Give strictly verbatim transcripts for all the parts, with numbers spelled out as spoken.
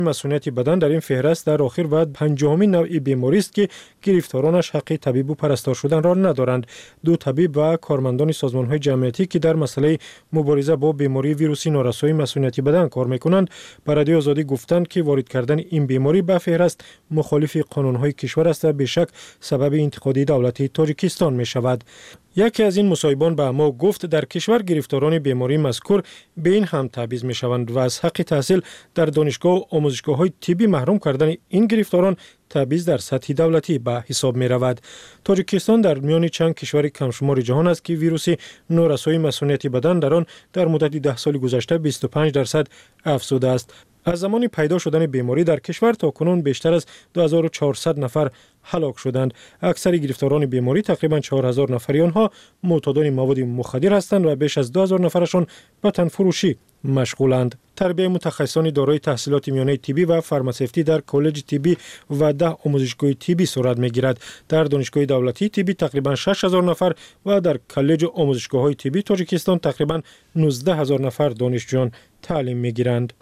مسئولیت بدن در این فهرست در آخر و پنجمین نوع بیماری است که گرفتارانش حق طبیب و پرستار شدن را ندارند. دو طبیب و کارمندان سازمان‌های جمعیتی که در مسئله مبارزه با بیماری ویروسی نارسایی مسئولیت بدن کار می‌کنند، به رادیو آزادی گفتند که وارد کردن این بیماری به فهرست مخالف قانون‌های کشور است و بیشک سبب انتقاد دولت تاجیکستان می‌شود. یکی از این مصاحبان به ما گفت در کشور گرفتاران بیماری مذکور به این هم تبعیض می شوند و از حق تحصیل در دانشگاه و آموزشگاه‌های طبی محروم کردن این گرفتاران تبعیض در سطح دولتی به حساب می رود. تاجیکستان در میان چند کشور کمشمار جهان است که ویروس نارسایی مسئولیت بدن در آن در مدت ده سال گذشته بیست و پنج درصد افزوده است. از زمان پیدا شدن بیماری در کشور تا کنون بیشتر از دو هزار و چهارصد نفر هلاک شدند. اکثر گرفتاران بیماری تقریبا چهار هزار نفری آنها معتادان مواد مخدر هستند و بیش از دو هزار نفرشان به تن فروشی مشغولند. تربیه متخصصان دارای تحصیلات میانه طبی و فارماسیفتی در کالج طبی و ده آموزشگاه طبی صورت میگیرد. در دانشگاه دولتی طبی تقریبا شش هزار نفر و در کالج آموزشگاه‌های طبی تاجیکستان تقریبا نوزده هزار نفر دانشجویان تعلیم میگیرند.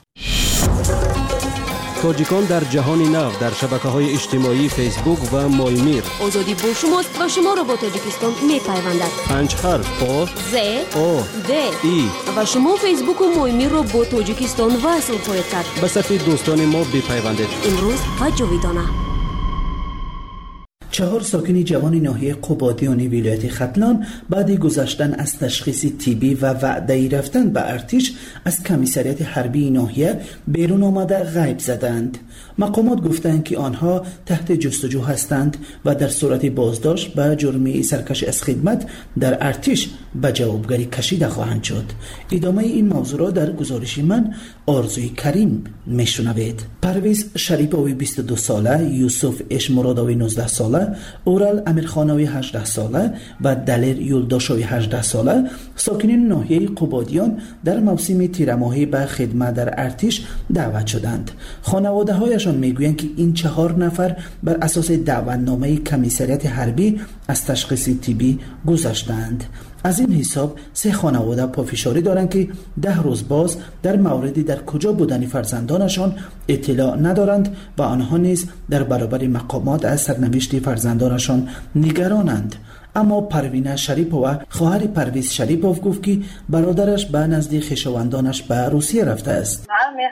تاجیکان در جهان نو در شبکه‌های اجتماعی فیسبوک و مایمیر. آزادی با شماست و شما را با تاجیکستان می‌پیوندد. پنج حرف پا ز او د ای و شما فیسبوک و مایمیر را با تاجیکستان وصل خواهید کرد. به صفحه دوستان ما بپیوندید. امروز و جاویدانه. چهار ساکن جوان ناحیه قبادیان ولایت ختلان بعد گذشتن از تشخیص تیبی و وعده رفتن به ارتش از کمیسریات حربی ناحیه بیرون آمده غیب زدند. مقامات گفتند که آنها تحت جستجو هستند و در صورت بازداشت به جرم سرکش از خدمت در ارتش به جوابگری کشیده خواهند شد. ادامه این موضوع را در گزارش من آرزوی کریم میشنوید. پرویز شریپوی بیست و دو ساله، یوسف اشمرادوی نوزده ساله، اورال امیرخانوی هجده ساله و دلیر یولداشوی هجده ساله ساکنین ناحیه قبادیان در موسم تیرماهی به خدمت در ارتش دعوت شدند. خانواده هایشان میگویند که این چهار نفر بر اساس دعوتنامه کمیسریات حربی از تشخیص تیبی گذشتند. از این حساب سه خانواده پافشاری دارند که ده روز باز در موردی در کجا بودن فرزندانشان اطلاع ندارند و آنها نیز در برابر مقامات از سرنوشت فرزندانشان نگرانند. اما پروینه شریپووا خواهر پرویز شریپوف گفت که برادرش به نزد خویشاوندانش به روسیه رفته است.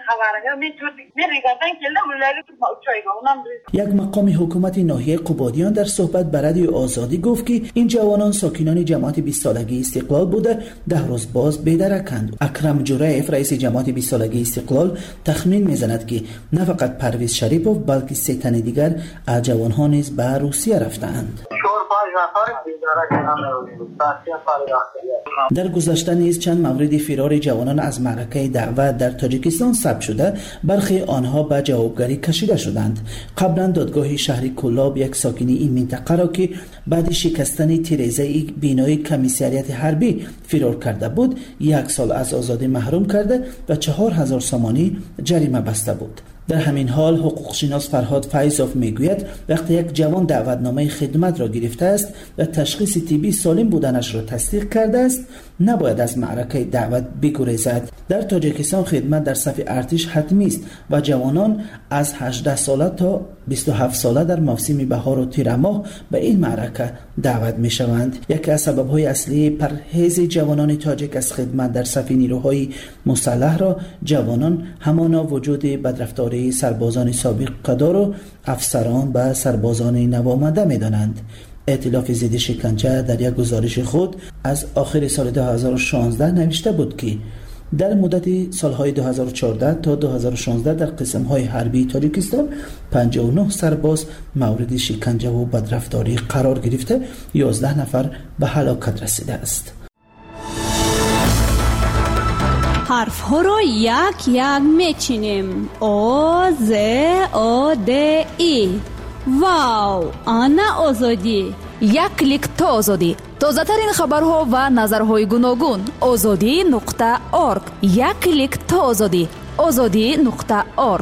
یک مقام حکومت ناحیه قبادیان در صحبت به رادیو آزادی گفت که این جوانان ساکنان جماعت بیست سالگی استقلال بوده ده روز باز بی‌درکند. اکرم جوریف رئیس جماعت بیست سالگی استقلال تخمین میزند که نه فقط پرویز شریپوف بلکه سه تن دیگر از جوانان نیز به روسیه رفتند. در گذشته نیز چند مورد فرار جوانان از معرکه دعوت در تاجیکستان ثبت شده، برخی آنها به جوابگری کشیده شدند. قبلا دادگاه شهر کلاب یک ساکنی این منطقه را که بعد شکستن تیره‌ای بینای کمیسریات حربی فرار کرده بود یک سال از آزادی محروم کرده و چهار هزار سامانی جریمه بسته بود. در همین حال حقوق شناس فرهاد فیضوف میگوید وقتی یک جوان دعوتنامه خدمت را گرفته است و تشخیص طبی سالم بودنش را تصدیق کرده است نباید از معرکه دعوت بگریزد. در تاجیکستان خدمت در صف ارتش حتمی است و جوانان از هجده ساله تا بیست و هفت ساله در موسم بهار و تیر ماه به این معرکه دعوت می شوند. یکی از سبب‌های اصلی پرهیز جوانان تاجیک از خدمت در صف نیروهای مسلح را جوانان همانا وجود بدرفتاری سربازان سابق قدار و افسران به سربازان نوآمده می دانند. ائتلاف ضد شکنجه در یک گزارش خود از آخر سال دو هزار و شانزده نوشته بود که در مدت سالهای دو هزار و چهارده تا دو هزار و شانزده در قسم‌های حربی تاجیکستان پنجاه و نه سرباز مورد شکنجه و بدرفتاری قرار گرفته، یازده نفر به هلاکت رسیده است. حرف ها را یک یک میچینیم. آ ز آ د ای. واو، آنا آزادی. یک کلیک تا آزادی. تازه ترین خبرها و نظرهای گوناگون. آزادی نقطه اورگ. یک کلیک تا آزادی. آزادی نقطه اورگ.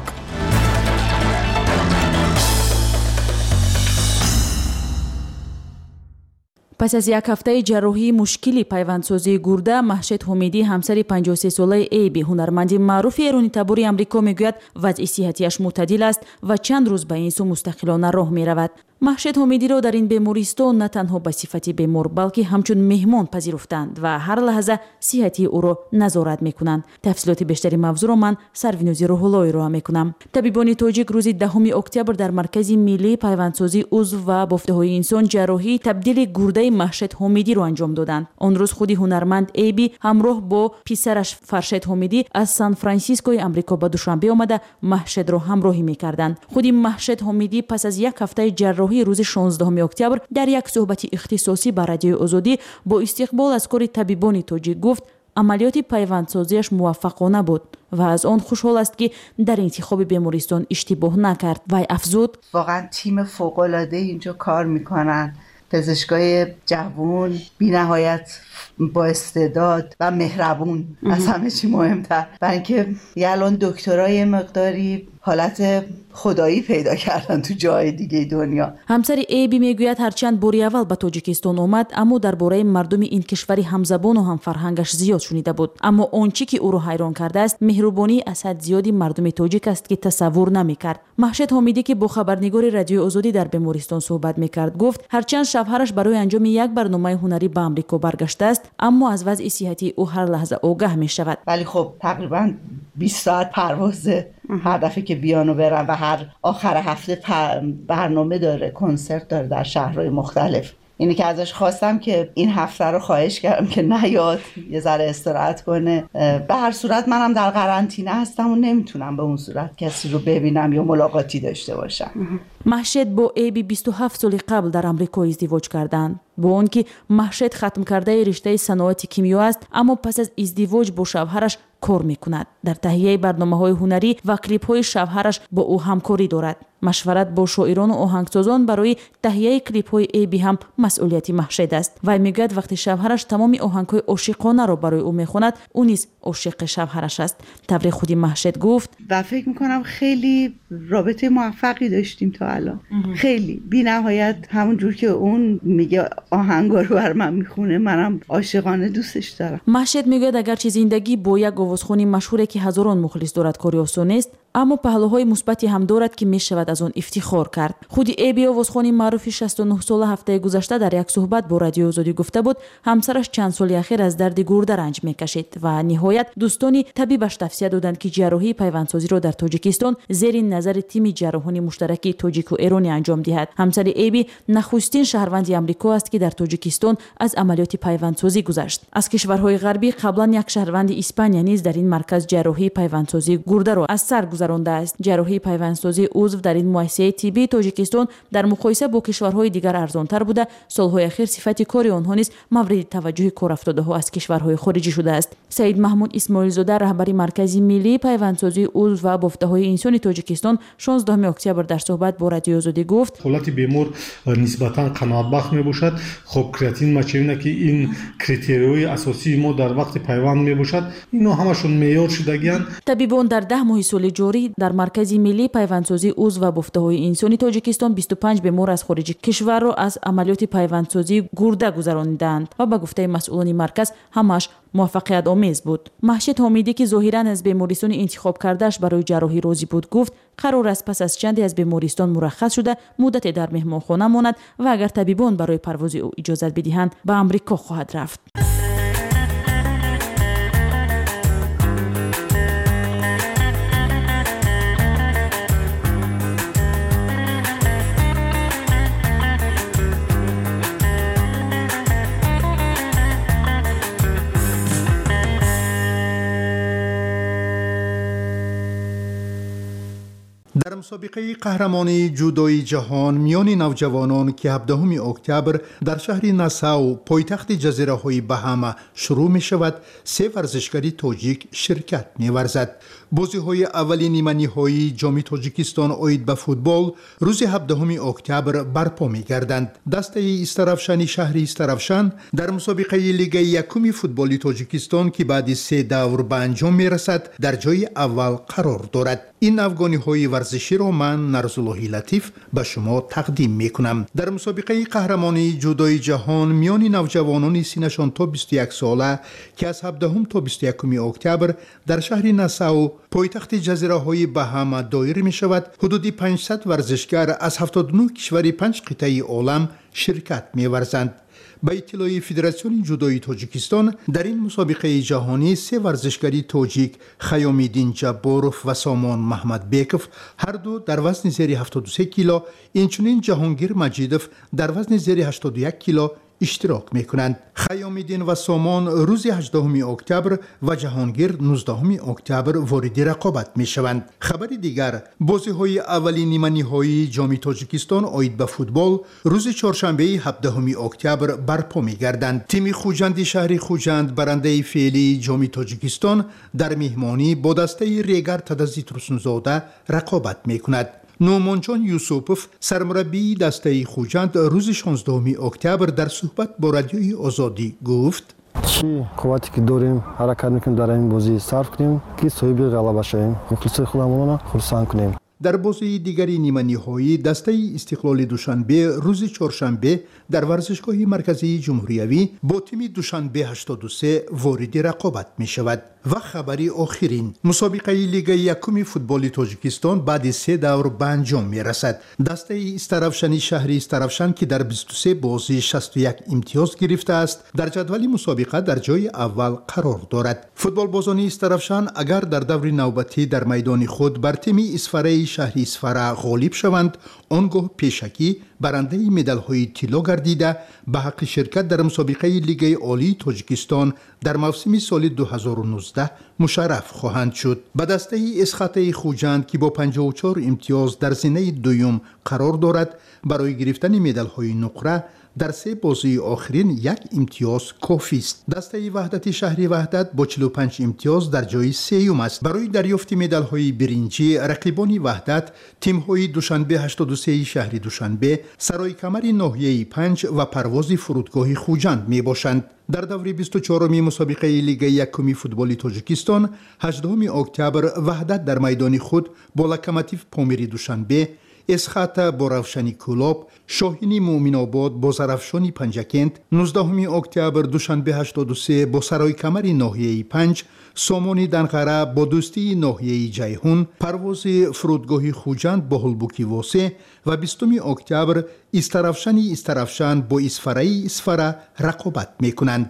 پس از یک هفته جراحی مشکلی پیوندسازی گرده، مهشید حمیدی همسر پنجاه و سه ساله ایبی هنرمند معروف ایرانی تباری آمریکا میگوید وضع صحتیش معتدل است و چند روز به این سو مستقلانه راه میرود. مهشید حمیدی را در این بیمارستان نه تنها به صفت بیمار بلکه همچون مهمان پذیرفتند و هر لحظه صحتی او را نظارت میکنند. تفصیلات بیشتری موضوع را من سرینوزی روح‌اللهی را میکنم. طبیبان تاجیک روز دهم اکتبر در مرکز ملی پیوندسازی عضو و بافته‌های انسان جراحی تبدیل گرده مهشید حمیدی را انجام دادند. آن روز خودی هنرمند ایبی همراه با پسرش فرشید حمیدی از سان فرانسیسکوی آمریکا به دوشنبه آمده مهشید را همراهی میکردند. خودی مهشید حمیدی پس از یک هفته جراحی روز شانزدهم اکتبر در یک صحبت اختصاصی با رادیو آزادی با استقبال از کار طبیبان تاجیک گفت عملیات پیوندسازیش موفقانه بود و از آن خوشحال است که در انتخاب بیمارستان اشتباه نکرد. و افزود واقعا تیم فوق‌العاده اینجا کار میکنن، پزشکای جوان بی نهایت با استعداد و مهربون از همه چی مهمتر، برای اینکه یه الان دکترای مقداری حالت خدایی پیدا کردن تو جای دیگه دنیا. همسر ایبی میگوید هرچند باری اول به تاجیکستان آمد اما درباره مردم این کشوری همزبان و هم فرهنگش زیاد شنیده بود، اما آنچه که او را حیران کرده است مهربانی از حد زیادی مردم تاجیک است که تصور نمیکرد. مهشید حمیدی که با خبرنگار رادیو آزادی در بیمارستان صحبت میکرد گفت هرچند شوهرش برای انجام یک برنامه هنری به آمریکا برگشته است اما از وضع صحتی او هر لحظه آگاه میشود. ولی خب تقریبا بیست ساعت پروازه هر دفعه که بیان و برن و هر آخر هفته برنامه داره، کنسرت داره در شهرهای مختلف. اینی که ازش خواستم که این هفته رو خواهش کردم که نیاد یه ذره استراحت کنه. به هر صورت منم در قرنطینه هستم و نمیتونم به اون صورت کسی رو ببینم یا ملاقاتی داشته باشم. مهشید با ایبی بیست و هفت سال قبل در آمریکا ازدواج کردند. با اون که مهشید ختم کرده رشته صنایع کیمیا است اما پس از ازدواج با شوهرش کار میکند. در تهیه برنامه‌های هنری و کلیپ‌های شوهرش با او همکاری دارد. مشورت با شاعران و آهنگسازان برای تهیه کلیپ‌های ایبی هم مسئولیت مهشید است. و میگوید وقتی شوهرش تمام آهنگ‌های عاشقانه را برای او میخواند او نیز عاشق شوهرش است. طبری خودی مهشید گفت و فکر میکنم خیلی رابطه موفقی داشتیم تا الان. خیلی بی نهایت همون جور که اون میگه آهنگا رو بر من میخونه منم عاشقانه دوستش دارم. مهشید میگوید اگرچه زندگی با یک آوازخوانی مشهوره که هزاران مخلص دارد کاری آسان است اما پهلوهای مثبتی هم دارد که میشود از آن افتخار کرد. خودی ایبی آوازخوانی معروف شصت و نه ساله هفته گذشته در یک صحبت با رادیو آزادی گفته بود همسرش چند سال اخیر از درد گرده رنج میکشید و نهایت دوستانی طبیبش توصیه دادند که جراحی پیوندسازی را در تاجیکستان زیر نظر تیم جراحانی مشترک تاجیک و ایرانی انجام دهد. همسر ایبی نخستین شهروند آمریکا است که در تاجیکستان از عملیات پیوندسازی گذشت. از کشورهای غربی قبلا یک شهروند اسپانیا نیز در این مرکز جراحی پیوندسازی گرده را از سر گذرانده است. جراحی پیوندسازی عضو در این مؤسسه طبی تاجیکستان در مقایسه با کشورهای دیگر ارزانتر بوده. سالهای اخیر صفت کار آنها نیز مورد توجه کارافتاده‌ها از کشورهای خارجی شده است. سید محمود اسماعیل زاده رهبر مرکز ملی پیوندسازی عضو و بافته‌های انسانی تاجیکستان شانزدهم اکتبر در صحبت با رادیو آزادی گفت حالت بیمار نسبتاً قناعت بخش میباشد. خب کراتین مچینه که این کریتریوی اساسی ما در وقت پیوند میباشد اینو همشون معیار شدگیان. طبیبان در ده ماه سال جاری در مرکز ملی پیوندسازی عضو و بافته‌های انسانی تاجیکستان بیست و پنج بیمار از خارج کشور را از عملیات پیوندسازی گرده گذراندند و به گفته مسئولان مرکز همش موفقیت آمیز بود. مهشید حمیدی که ظاهراً از بیمارستان انتخاب کردهش برای جراحی راضی بود گفت قرار است پس از چندی از بیمارستان مرخص شده مدت در مهمانخانه ماند و اگر طبیبان برای پرواز او اجازه بدهند به آمریکا خواهد رفت. در مسابقه قهرمانی جودوی جهان میان نوجوانان که هفدهم اکتبر در شهر ناساو پایتخت جزیره های بهاما شروع می شود، سه ورزشکاری تاجیک شرکت می ورزد. بازی‌های اولی نیمه‌نهایی جام تاجیکستان اوید به فوتبال روز هفدهم اکتبر برپا می‌گردند. دسته استرافشان شهری استرافشان در مسابقه لیگ یکم فوتبال تاجیکستان که بعد سه دور به انجام می‌رسد در جای اول قرار دارد. این افغانی‌های ورزشی را من نرزالله لطیف به شما تقدیم می‌کنم. در مسابقه قهرمانی جودوی جهان میان نوجوانان سنشان تا بیست و یک ساله که از هفدهم تا بیست و یکم اکتبر در شهر ناساو پایتخت جزیره‌های بهام دایر می‌شود، حدود پانصد ورزشکار از هفتاد و نه کشور پنج قطعه عالم شرکت می‌ورزند. به اطلاع فدراسیون جودوی تاجیکستان در این مسابقه جهانی سه ورزشکاری تاجیک خیام‌الدین جباروف و سامان محمد بیکوف هر دو در وزن زیر هفتاد و سه کیلو، اینچنین جهانگیر مجیدوف در وزن زیر هشتاد و یک کیلو اشتراک میکنند. خیام‌الدین و سامان روز هجدهم اکتبر و جهانگیر نوزدهم اکتبر وارد رقابت میشوند. خبر دیگر، بازی‌های اولی نیمه‌نهایی جام تاجیکستان اوید به فوتبال روز چهارشنبه هفدهم اکتبر برپا میگردند. تیم خوجند شهر خوجند برنده فعلی جام تاجیکستان در مهمانی با دسته ریگر تدزی ترسنزاده رقابت میکند. نومانجان یوسوپوف سرمربی دسته خوجند روز شانزدهم اکتبر در صحبت با رادیوی آزادی گفت: چی قوتی که داریم حرکت میکنیم در این بازی صرف کنیم که صاحب غلبه شویم، مخلص خودمون خرسند کنیم. در بازی دیگری نیمه‌نهایی دسته استقلال دوشنبه روز چهارشنبه در ورزشگاه مرکزی جمهوریوی با تیم دوشنبه هشتاد و سه وارد رقابت می شود. و خبری آخرین، مسابقه لیگ یکم فوتبال تاجیکستان بعد سه دور به انجام می رسد. دسته استرافشانی شهری استرافشان که در بیست و سه بازی شصت و یک امتیاز گرفته است در جدول مسابقه در جای اول قرار دارد. فوتبال بازان استرافشان اگر در دور نوبتی در میدان خود بر تیم اسفره شهری اسفره غالب شوند، آنگاه پیشکی برنده مدال های طلا گردیده به حق شرکت در مسابقه لیگ عالی تاجیکستان در موسم سال دو هزار و نوزده مشرف خواهند شد. به دسته اسخط خوجند که با پنجاه و چهار امتیاز در زینه دوم قرار دارد، برای گرفتن مدال های نقره در سه بازی آخرین یک امتیاز کافی است. دسته وحدت شهری وحدت با چهل و پنج امتیاز در جای سوم است. برای دریافت مدال های برنجی رقیبان وحدت تیم های دوشنبه هشتاد و سه شهری دوشنبه، سرای کمر ناحیه پنج و پرواز فرودگاه خوجند می باشند. در دور بیست و چهارم مسابقه لیگ یکم فوتبال تاجیکستان هجدهم اکتبر وحدت در میدان خود با لوکوموتیو پامیری دوشنبه، اسخط با روشنی کلاب، شاهینی مومن آباد با زرافشانی پنجکند، نوزدهم اکتبر دوشنبه هشتاد و سه با سرای کمر ناحیه پنج، سامانی دنقره با دوستی ناحیه جیهون، پرواز فرودگاه خوجند با هلبوکی واسه و بیستم اکتبر استرافشانی استرافشان با اسفره اسفره رقابت میکنند.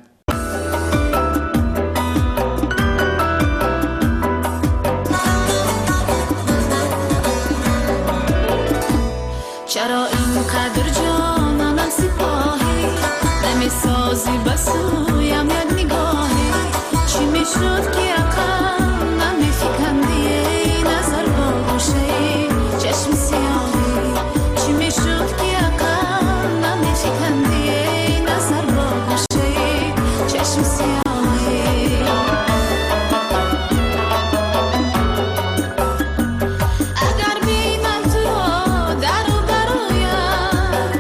چرا اینقدر جانانم سپاهی نمیسازی بسویم یک نگاهی؟ چی میشد که عقل نمیفکندی ای نظر با گوشه چشم سیاهی؟ چی میشد که عقل نمیفکندی ای نظر با گوشه چشم سیاهی؟ اگر بینم تو در و برایم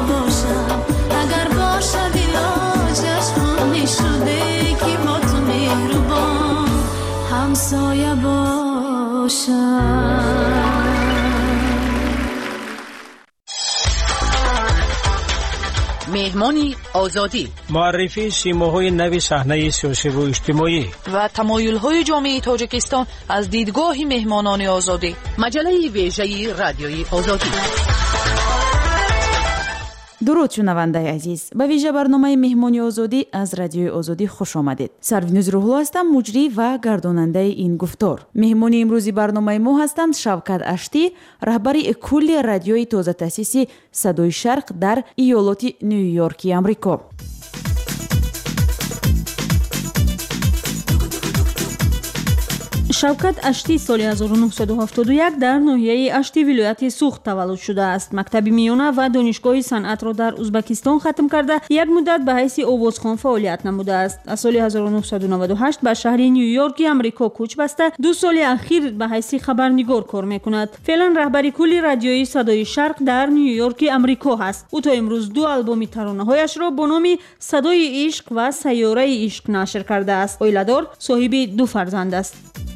باشم اگر باشد علاجش خونی شده که با تو مهربان همسایه باشم. مهمانی آزادی، معرفی سیماهای نوی صحنه سیاسی و اجتماعی و تمایل‌های جامعه تاجیکستان از دیدگاه مهمانان آزادی. مجله ویژه رادیوی آزادی. درود شنونده عزیز، به ویژه برنامه مهمانی آزادی از رادیوی آزادی خوش آمدید. سروینوز روحلو هستم، مجری و گرداننده این گفتار. مهمانی امروزی برنامه ما هستند شوکت اشتی، رهبری کل رادیوی تازه تأسیسی صدای شرق در ایالات نیویورکی آمریکا. шавкат ашти соли ҳазору нуҳсаду ҳафтоду як дар ноҳияи ашти вилояти суғд таваллуд шудааст. мактаби миёна ва донишгоҳи санъатро дар узбекистон хатм карда як муддат ба ҳайси овозхон фаъолият намудааст. аз соли ҳазору нуҳсаду наваду ҳашт ба шаҳри нью-йорки амрико кӯч баста ду соли ахир ба ҳайси хабарнигор кор мекунад. феълан раҳбари кулли радиои садои шарқ дар нью-йорки амрико ҳаст. ӯ то имрӯз ду албоми таронаҳояшро бо номи садои ишқ ва сайёраи ишқ нашр кардааст. оиладор, соҳиби ду фарзанд аст.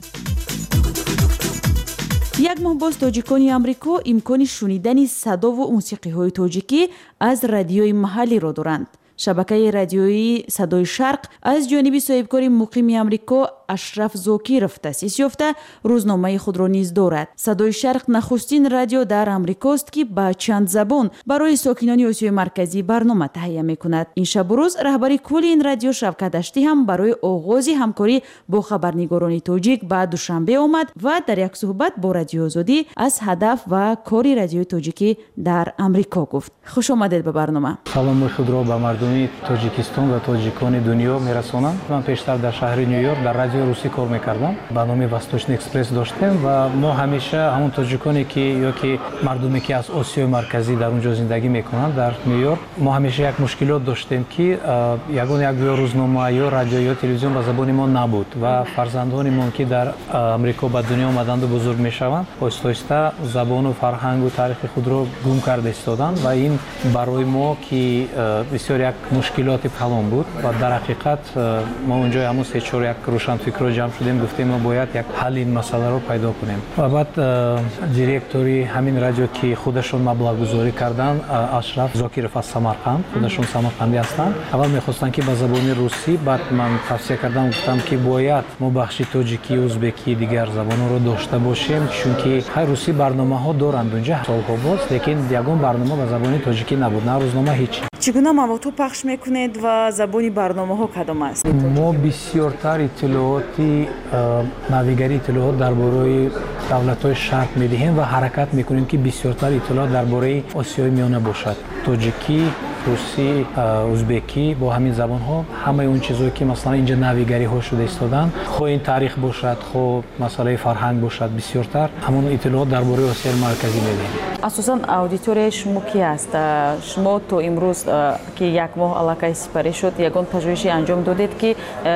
як моҳ боз тоҷикони амрико имкони шунидани садову мусиқиҳои тоҷикӣ аз радиои маҳаллиро доранд. шабакаи радиои садои шарқ аз ҷониби соҳибкори муқими амрико ашраф зокиров таъсис ёфта рӯзномаи худро низ дорад. садои шарқ нахустин радио дар амрикост ки ба чанд забон барои сокинони осиёи марказӣ барнома таҳия мекунад. ин шабу рӯз раҳбари кулли ин радио шавкат аштӣ ҳам барои оғози ҳамкорӣ бо хабарнигорони тоҷик ба душанбе омад ва дар як суҳбат бо радиои озодӣ аз ҳадаф ва кори радиои тоҷикӣ дар амрико гуфт. хуш омадед ба барнома. саломи худро ба мардуми тоҷикистон ва тоҷикони дунё мерасонам. ман пештар дар шаҳри нью-йорк дар радиои русӣ кор мекардам. ба номи восточный экспресс доштем ва мо ҳамеша ҳамон тоҷиконе ки ё ки мардуме ки аз осиёи марказӣ дар унҷо зиндагӣ мекунанд дар нью-йорк, мо ҳамеша як мушкилот доштем ки ягон як ё рӯзнома ё радио ё телевизион ба забони мо набуд ва фарзандонimон ки дар амрико ба дунё омаданду бузург мешаванд, оҳиста оҳиста забону фарҳангу таърихи худро гум карда истоданд ва ин барои мо ки бисёр як мушкилоти калон буд ва дар ҳақиқат мо онҷои ҳамон се чор як рӯшанфикро ҷамъ шудем, гуфтем мо бояд як ҳалли ин масъаларо пайдо кунем. ва баъд директори ҳамин радио ки худашон маблағгузорӣ карданд, ашраф зокиров аз самарқанд, худашон самарқандӣ ҳастанд, аввал мехостанд ки ба забони русӣ, баъд ман тавсия кардам, гуфтам ки бояд мо бахши тоҷикӣ, ӯзбекӣ, дигар забонҳоро дошта бошем, чунки ҳай русӣ барномаҳо доранд унҷа солҳо боз, лекин ягон барнома ба забони тоҷикӣ набуд, на рӯзнома ҳеч. чӣ гуна маводҳо пахш мекунед ва забони барномаҳо кадом аст? мо бисёртар иттилооти навигарии иттилоот дар бораи давлатҳои шарқ медиҳем ва ҳаракат мекунем ки бисёртар иттилоот дар бораи осиёи миёна бошад. тоҷикӣ, русӣ, ӯзбекӣ, бо ҳамин забонҳо ҳамаи он чизое ки масалан инҷа навигариҳо шуда истоданд, хоҳ ин таърих бошад, хоҳ масъалаи фарҳанг бошад, бисёртар ҳамон иттилоот дар бораи осияи марказӣ медиҳем. асосан аудиторияи шумо ки аст? шумо то имрӯз ки як моҳ аллакай сипарӣ шуд, ягон пажӯҳиши анҷом додед ки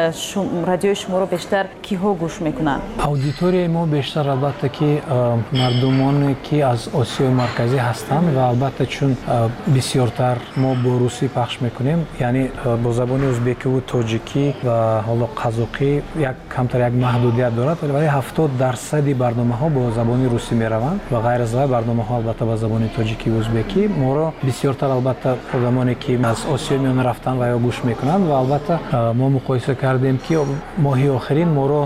радиои шуморо бештар киҳо гӯш мекунанд? аудиторияи мо бештар албатта ки мардумоне ки аз осиёи марказӣ ҳастанд ва албатта чун бисёртар мо бо русӣ пахш мекунем, яъне бо забони ӯзбекиву тоҷикӣ ва ҳоло қазоқӣ як камтар як маҳдудият дорад, вале ҳафтод дарсади барномаҳо бо забони русӣ мераванд ва ғайр аз барномаҳо албатта ба забони тоҷикӣ ва ӯзбекӣ. моро бисёртар албатта одамоне ки аз осиёи миёна рафтан ва ё гӯш мекунанд ва албатта мо муқоиса кардем ки моҳи охирин моро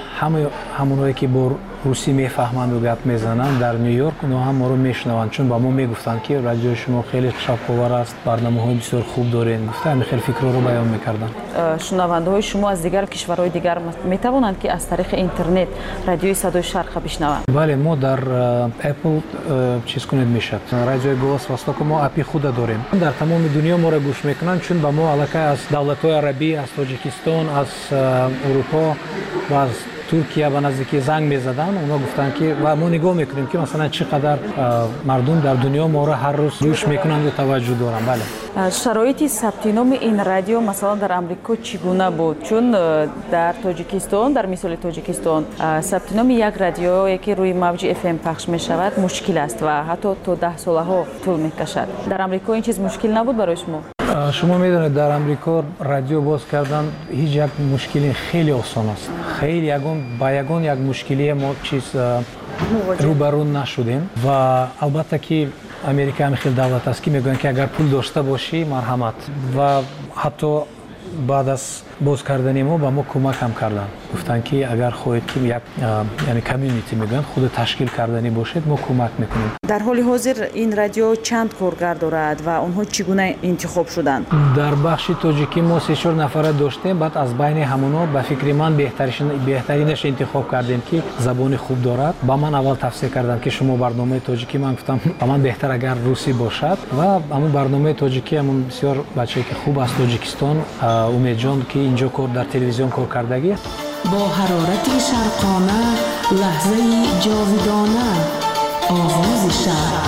ҳамонҳое ки бо русӣ мефаҳманду гап мезананд дар нью-йорк, оно ҳам моро мешунаванд, чун ба мо мегуфтанд ки радиои шумо хеле шавқовар аст, барномаҳои бисёр хуб доред, гуфта ҳамин хел фикрҳоро баён мекарданд. шунавандаҳои шумо аз дигар кишварҳои дигар метавонанд ки аз тариқи интернет радиои садои шарқро бишнаванд? бале, мо дар Apple чиз кунед мешад, радиои голос востока мо апи худа дорем, дар тамоми дунё моро гӯш мекунанд, чун ба мо аллакай аз давлатҳои арабӣ, аз Тоҷикистон, аз Урупо ва аз Туркия ба наздики занг мезадан, онҳо гуфтанд ки ва мо нигоҳ мекунем ки масалан чӣ қадар мардум дар дунё моро ҳар рӯз рӯш мекунанд ва таваҷҷӯҳ доранд. Бале. шароити сабти номи ин радио масалан дар амрико чӣ гуна буд? Чун дар тоҷикистон, дар мисоли тоҷикистон сабти номи як радиое ки рӯи мавҷи эф эм пахш мешавад мушкил аст ва ҳатто то даҳ солаҳо тӯл мекашад. Дар амрико ин чиз мушкил набуд барои шумо? шумо медонед дар амрико радио боз кардан ҳеҷ як мушкили хеле осон аст. Хеле ягон ба ягон як мушкилие мо чиз рӯбарӯ нашудем ва албатта ки Америка ҳами хел давлат аст ки мегӯянд ки агар пул дошта бошӣ марҳамат ва ҳатто баъд аз боз кардани мо ба мо кӯмак ҳам карданд. Гуфтанд ки агар хоҳед ки як яъне комьюнити мегӯянд худ ташкил кардани бошед мо кӯмак мекунем. Дар ҳоли ҳозир ин радио чанд коргар дорад ва онҳо чӣ гуна интихоб шуданд? Дар бахши тоҷикӣ мо се чор нафара доштем, баъд аз байни ҳамонҳо ба фикри ман беҳтаринаш интихоб кардем ки забони хуб дорад. Ба ман аввал тавсия карданд ки шумо барномаи тоҷикӣ, ман гуфтам ба ман беҳтар агар русӣ бошад ва ҳамун барномаи тоҷикӣ ҳамун бисёр бачае ки хуб аз Тоҷикистон, Умедҷон ки инҷо кор дар телевизион кор кардагӣ. бо ҳарорати шарқона лаҳзаи ҷовидона оғози шарқ.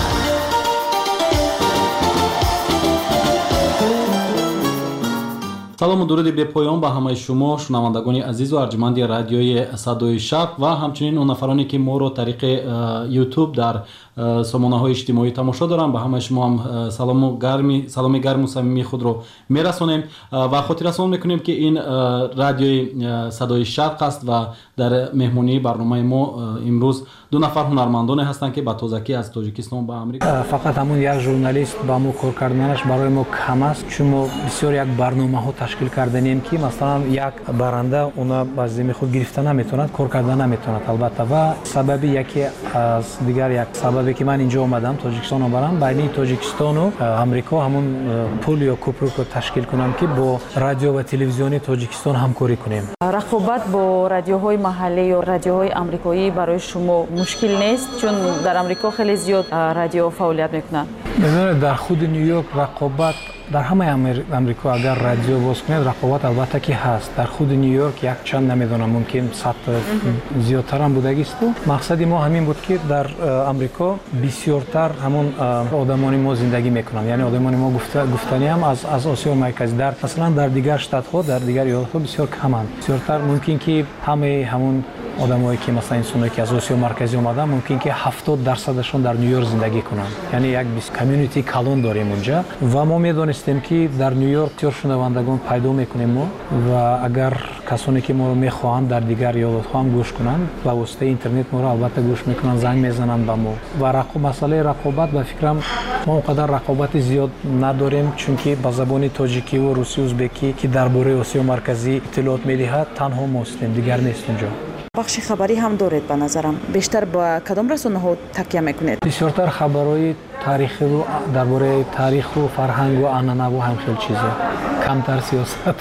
салому дуруди бепоён ба ҳамаи шумо шунавандагони азизу арҷуманди радиои Садои Шарқ ва ҳамчунин он нафароне ки моро тариқи YouTube дар сомонаҳои иҷтимоӣ тамошо доранд, ба ҳамаи шумо ҳам салому гарми саломи гарму самимии худро мерасонем ва хотиррасон мекунем ки ин радиои Садои Шарқ аст ва дар меҳмонии барномаи мо имрӯз ду нафар ҳунармандоне ҳастанд ки ба тозакӣ аз Тоҷикистон ба Амрика. Фақат ҳамун як журналист ба мо кор карданаш барои мо кам аст, чун мо бисёр як барномаҳо ташкил карданем ки масалан як баранда уна ба зимми худ гирифта наметавонад, кор карда наметавонад албатта. Ва сабаби яке аз дигар як сабабе ки ман инҷо омадам Тоҷикистон омадам, байни Тоҷикистону Амрико ҳамун пул ё кӯпрукро ташкил кунам ки бо радио ва телевизиони Тоҷикистон ҳамкорӣ кунем. Рақобат бо радиоҳои маҳаллӣ ё радиоҳои амрикоӣ барои шумо мушкил нест, чун дар амрико хеле зиёд радио фаъолият мекунанд? Мебинед дар худи Нью-Йорк рақобат дар ҳамаи Амрико агар радио боз кунед рақобат албатта ки ҳаст. Дар худи Нью-Йорк як чанд намедонам мумкин сад зиёдтарам будагисту. Мақсади мо ҳамин буд ки дар Амрико бисёртар ҳамун одамони мо зиндагӣ мекунанд, яъне одамони мо гуфтаниам аз аз Осиёи Марказӣ. Дар масалан дар дигар штатҳо, дар дигар иёлатҳо бисёр каманд. Бисёртар мумкин ки ҳамаи ҳамун одамое ки масалан инсоне ки аз Осиёи Марказӣ омаданд мумкин ки ҳафтод дарсадашон дар Нью-Йорк зиндагӣ кунанд. Яъне як комьюнити калон дорем онҷа ва мо медонистем ки дар Нью-Йорк бисёр шунавандагон пайдо мекунем мо ва агар касоне ки моро мехоҳанд дар дигар иёлатҳо ҳам гӯш кунанд ба воситаи интернет моро албатта гӯш мекунанд, занг мезананд ба мо. Ва масъалаи рақобат ба фикрам мо он қадар рақобати зиёд надорем, чунки ба забони тоҷикиву русӣ узбекӣ ки дар бораи Осиёи Марказӣ иттилоот медиҳад танҳо мостем, дигар нест онҷо. бахши хабарӣ ҳам доред ба назарам. Бештар ба кадом расонаҳо такя мекунед? Бисёртар хабарҳои таърихиву дар бораи таъриху фарҳангу анъанаву ҳам хел чиза. Камтар сиёсат.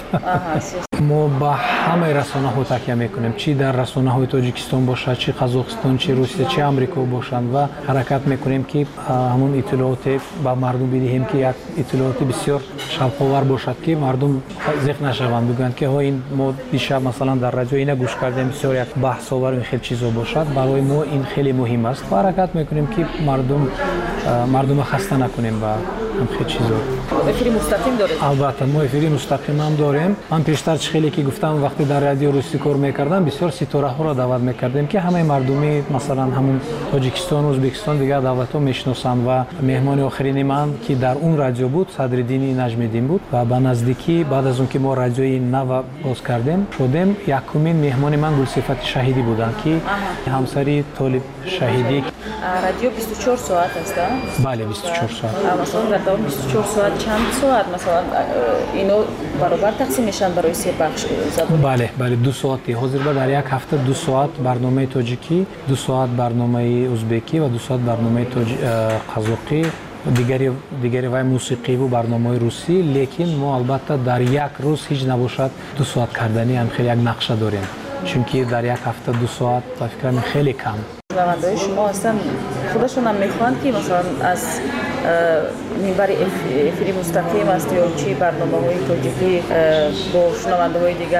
Мо ба ҳамаи расонаҳо такя мекунем, чӣ дар расонаҳои Тоҷикистон бошад, чӣ Қазоқистон, чӣ Русия, чӣ Амрико бошанд ва ҳаракат мекунем ки ҳамун иттилооте ба мардум бидиҳем ки як иттилооти бисёр шавқовар бошад ки мардум зеқ нашаванд, бигӯянд ки ҳо ин мо дишаб масалан дар радио ина гӯш кардем, бисёр як баҳсовар ин хел чизо бошад. Барои мо ин хеле муҳим аст ва ҳаракат мекунем ки мардум мардума хаста накунем ба ҳам хел чизо. Эфири мустақим доред? Албатта мо эфири мустақим ҳам дорем. Ман пештар чӣ хеле ки гуфтам вақте дар радио русӣ кор мекардам бисёр ситораҳоро даъват мекардем ки ҳамаи мардуми масалан ҳамун Тоҷикистон, Ӯзбекистон, дигар давлатҳо мешиносанд ва меҳмони охирини ман ки дар он радио буд Садриддини Наҷмиддин буд ва ба наздикӣ баъд аз он ки мо радиои нава боз кардем шудем, якумин меҳмони ман Гулсифати Шаҳидӣ буданд ки ҳамсари Толиб Шаҳидӣ. Радио бисту чор соат аст? Бале, бисту чор соат. Масалан дар давоми бисту чор соат чанд соат масалан ино баробар тақсим мешаванд барои се бахш забон? Бале, бале, ду соати. Ҳозир ба дар як ҳафта ду соат барномаи тоҷикӣ, ду соат барномаи ӯзбекӣ ва ду соат барномаи қазоқӣ, дигари дигари вай мусиқиву барномаи русӣ, лекин мо албатта дар як рӯз ҳеҷ набошад ду соат кардани ҳам хеле як нақша дорем, чунки дар як ҳафта ду соат ба фикрам хеле кам. шунавандаҳои шумо ҳастанд худашонам мехоҳанд ки масалан аз минбари эфири мустақим аст ё чи барномаҳои тоҷикӣ бо шунавандаҳои дигар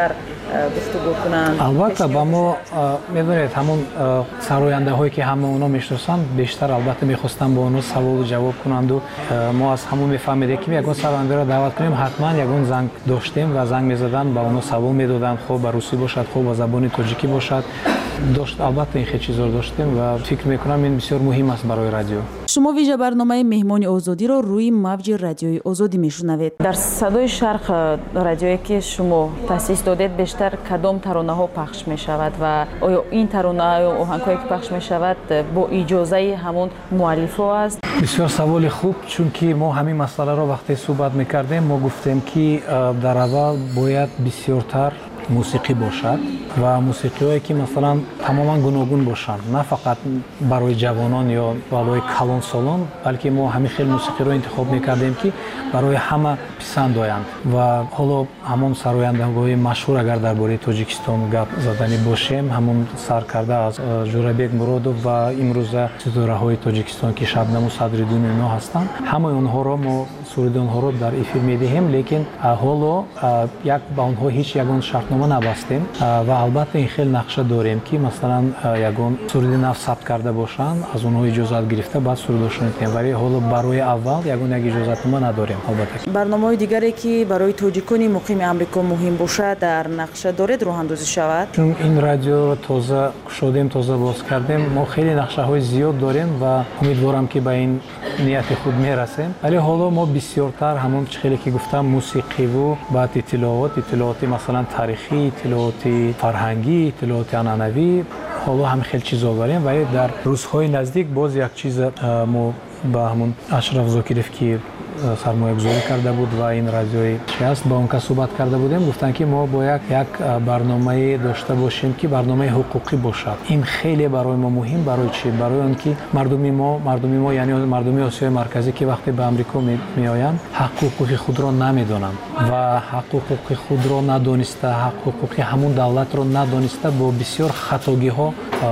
گفتگو کنند. البته با ما میدونید همون سراینده هایی که همه اونا میشناسن بیشتر البته میخواستن با اونو سوال و جواب کنند و ما از همون میفهمیدیم که یگان سراینده را دعوت کنیم حتما یگان زنگ داشتیم و زنگ میزدن با اونو سوال میدادن، خوب با روسی باشد خوب با زبان تاجیکی باشد داشت. البته این خیلی چیزا داشتیم و فکر میکنم این بسیار مهم است برای رادیو. شما ویژه برنامه مهمان آزادی رو روی موج رادیوی آزادی میشنوید. در صدای شرق رادیویی که شما تاسیس دادید بیشتر کدام ترانه ها پخش می شود و آیا این ترانه ها و آهنگ هایی که پخش می شود با اجازه همون مؤلف ها است؟ بسیار سوال خوب، چون که ما همین مسئله رو وقتی صحبت میکردیم ما گفتیم که در اول باید بسیارتر موسیقی باشد و موسیقی هایی که مثلا تماما گوناگون باشند، نه فقط برای جوانان یا برای کلان سالان، بلکه ما همین خیلی موسیقی رو انتخاب میکردیم که برای همه پسند آیند. و حالا همون سرایندگان مشهور اگر درباره تاجیکستان گپ زدنی باشیم، همون سرکرده از جورابک مرودов و امروز ستاره های تاجیکستان که شبنم و صدرالدین اینا هستند، همه اونها رو ما سرود اونها رو در افیر میدهیم، لیکن حالا یک با اونها هیچ یگان شرطنامه نبستیم و البته این خیلی نقشه داریم که مثلا یگان سرود نو ثبت کرده باشند از اونها اجازت گرفته بعد سرودشون میتیم، ولی حالا برای اول یگان یک اجازت ما نداریم. البته برنامه‌های دیگری که برای تاجیکان مقیم امریکا مهم باشه در نقشه دارید راه اندازی شود؟ چون این رادیو رو تازه شدیم تازه باز کردیم ما خیلی نقشه های زیاد داریم و امیدوارم که به این نیت خود میرسیم، ولی حالا ما بسیارتر همون خیلی که گفتم موسیقی و بعد اطلاعات اطلاعات مثلا تاریخی، اطلاعات فرهنگی، اطلاعات عنعنوی، حالا هم خیلی چیزا داریم. ولی در روزهای نزدیک باز یک چیز ما با همون اشرف زاکیروف که سرمایه گذاری کرده بود و این رادیوی شست با اون که صحبت کرده بودیم، گفتن که ما باید یک برنامه داشته باشیم که برنامه حقوقی باشد. این خیلی برای ما مهم. برای چی؟ برای اینکه مردم ما مردم ما یعنی مردم آسیای مرکزی که وقتی به آمریکا می آیند حق حقوق خود را نمیدونند و حق حقوق خود را ندانسته، حق حقوق همون دولت را ندانسته با بسیار خطاگی ها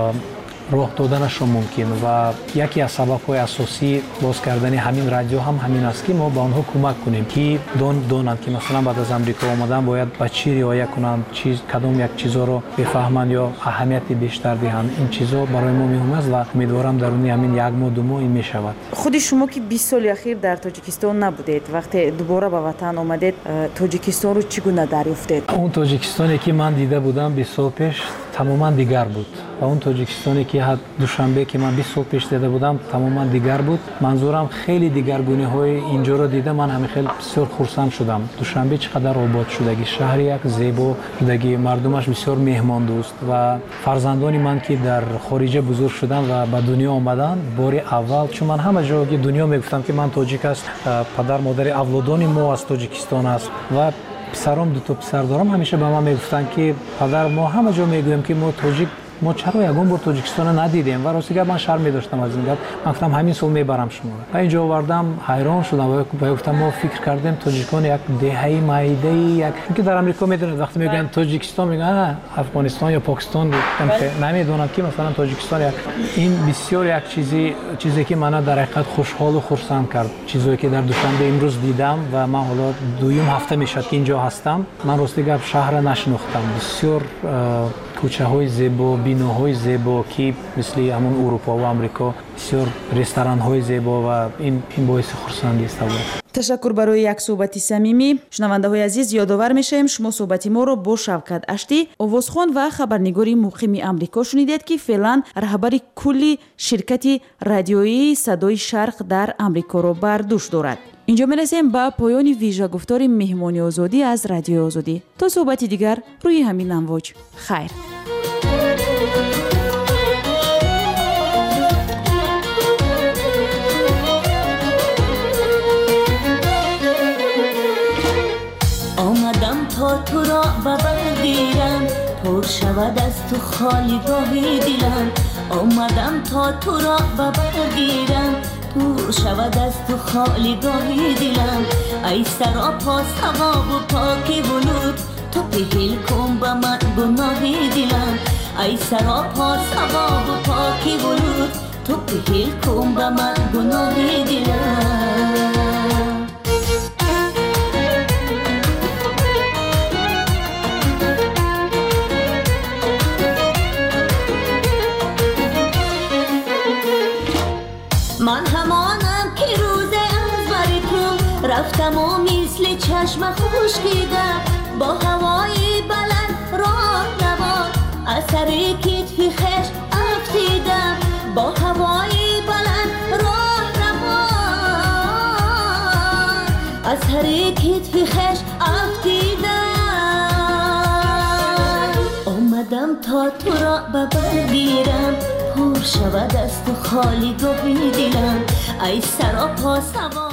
راه دادنشون ممکن و یکی از سبب‌های اساسی باز کردن همین رادیو هم همین است که ما با آنها کمک کنیم که دون دونند که مثلا بعد از آمریکا آمدن باید با چی رعایت کنند، چیز کدام یک چیزا رو بفهمند یا اهمیت بیشتر دهند. این چیزا برای ما مهم است و امیدوارم درون همین یک ماه دو ماه این میشود. خود شما که بیست سال اخیر در تاجیکستان نبودید، وقتی دوباره به وطن آمدید تاجیکستان رو چگونه دریافتید؟ اون تاجیکستانی که من دیده بودم بیست سال پیش تماما دیگر بود و اون تاجیکستانی که حد دوشنبه که من بیست سال پیش دیده بودم تماما دیگر بود. منظورم خیلی دیگرگونی های اینجا رو دیدم، من همین خیلی بسیار خرسند شدم. دوشنبه چقدر آباد شدگی، شهر یک زیبا شدگی، مردمش بسیار مهمان دوست و فرزندانی من که در خارج بزرگ شدن و به دنیا آمدن بار اول، چون من همه جا که دنیا میگفتم که من تاجیک است، پدر مادر اولادان ما از تاجیکستان است و پسرام دو تا پسر دارم همیشه به من میگفتن که پدر ما همه جا میگویم که ما تاجیک ما چرا یگان بار تاجیکستان ندیدیم و راستی من شرم می‌داشتم از این گپ. من گفتم همین سال میبرم شما و اینجا آوردم. حیران شدم و گفتم ما فکر کردیم تاجیکان یک دهه مایده یک که در آمریکا میدونید وقتی میگن تاجیکستان میگن افغانستان یا پاکستان، نمیدونن که مثلا تاجیکستان یک این بسیار یک چیزی چیزی که منو در حقیقت خوشحال و خرسند کرد. چیزی که در دوشنبه امروز دیدم و من حالا دویم هفته میشد که اینجا هستم، من راستی گپ شهر نشناختم. بسیار کوچه های زیبا، بیناهای زیبا که مثل همون اروپا و آمریکا، بسیار رستوران های زیبا و این این باعث خرسندی است. تشکر برای یک صحبت صمیمی. شنونده های عزیز یادآور میشیم شما صحبت ما رو با شوکت اشتی، آوازخوان و خبرنگاری مقیم آمریکا شنیدید که فعلا رهبر کلی شرکت رادیویی صدای شرق در آمریکا رو بر دوش دارد. اینجا میرسیم به پایان ویژه گفتار مهمانی آزادی از رادیو آزادی. تا صحبتی دیگر روی همین امواج. خیر. آمدم تا تو را ببرگیرم، پر شود از تو خالی گاهی دلم. آمدم تا تو را ببرگیرم، پر شود از تو خالی گاهی دلم. ای سراپا ثواب و پاکی ولود، تو پهل کن به من گناهی دلم. ای سراپا ثواب و پاکی ولود، تو پهل کن به من گناهی دلم. اما مثل چشم خشکیدم با هوای بلند راه روان از سر کتفی خش افتیدم با هوای بلند راه روان از سر کتفی خش افتیدم آمدم تا تو را ببرگیرم پر شود از تو خالی گوهی دلم ای سراپا سوار